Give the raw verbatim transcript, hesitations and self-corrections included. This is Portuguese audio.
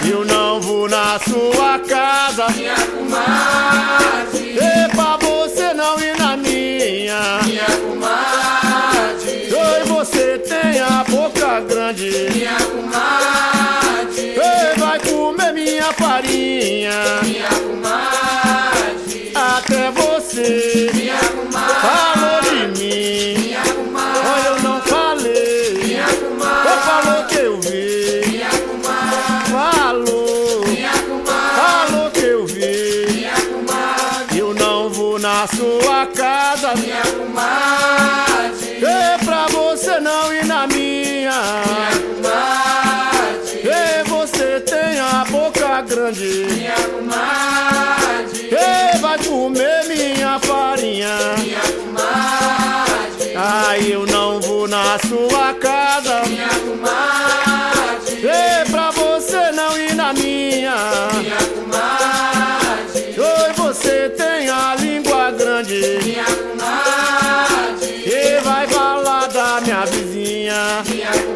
Eu não vou na sua casa, minha comadre. e pra você não ir na minha, Minha comadre. oi, você tem a boca grande, Minha comadre. ei, vai comer minha farinha, Minha comadre. até você Minha comadre. falou de mim. Minha comadre. Olha, eu não falei, Minha eu comadre. falou que eu vi, Minha comadre. falou, Minha comadre. falou que eu vi. Minha comadre. Eu não vou na sua casa, Minha comadre. e pra você não ir na minha, Minha comadre. e você tem a boca grande, Minha comadre. e vai comer minha farinha. Minha comadre. Aí eu não vou na sua casa, Minha comadre. e pra você não ir na minha, Minha comadre. oi, você tem a língua grande, Minha comadre. e vai falar da minha vizinha. Minha